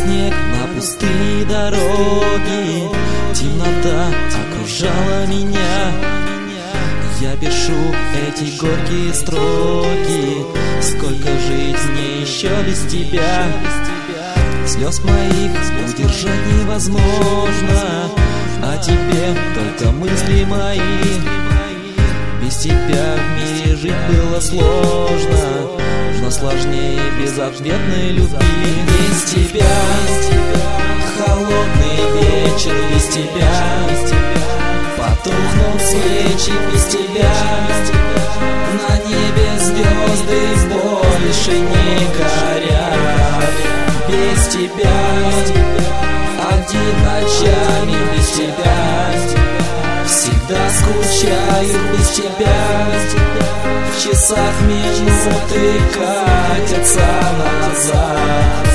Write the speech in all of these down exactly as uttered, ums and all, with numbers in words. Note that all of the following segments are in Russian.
снег на пустые дороги, темнота окружала меня. Я пишу эти горькие строки, сколько жить мне еще без тебя. Слез моих удержать невозможно, о тебе только мысли мои. Без тебя в мире жить было сложно, но сложнее безответной любви. Без тебя холодный вечер, без тебя потухнут свечи, без тебя на небе звезды больше не горят. Без тебя один ночами, без тебя всегда скучаю, без тебя в часах минуты катятся назад.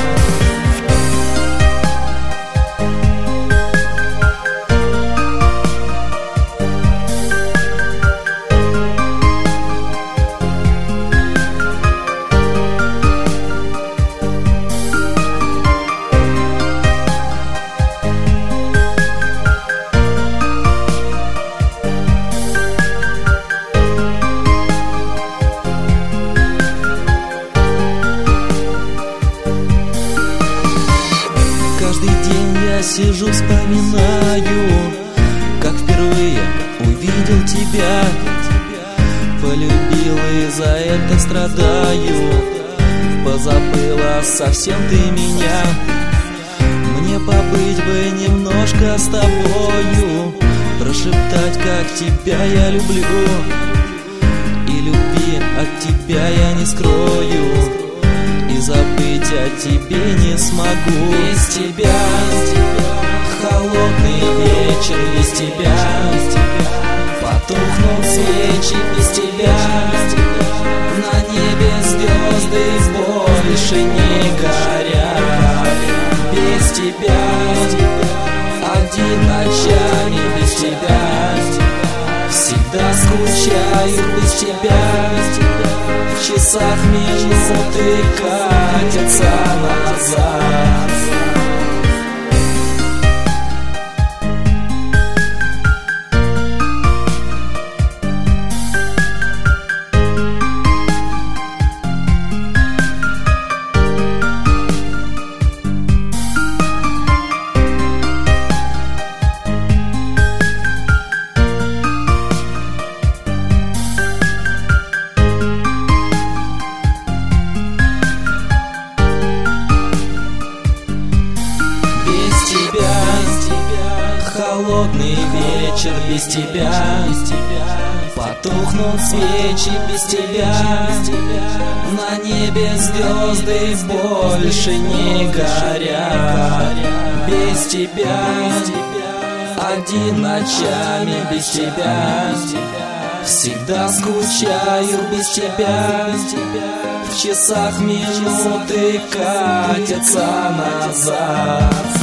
Я сижу, вспоминаю, как впервые увидел тебя, полюбил и за это страдаю. Позабыла совсем ты меня, мне побыть бы немножко с тобою, прошептать, как тебя я люблю, и любви от тебя я не скрою, и забыть о тебе не смогу. Без тебя холодный вечер, без тебя потухнут свечи, без тебя на небе звезды больше не горят. Без тебя один ночами, без тебя всегда скучаю, без тебя в часах минуты катятся назад. Холодный вечер, без тебя потухнут свечи, без тебя на небе звезды больше не горят. Без тебя один ночами, без тебя всегда скучаю, без тебя в часах минуты катятся назад.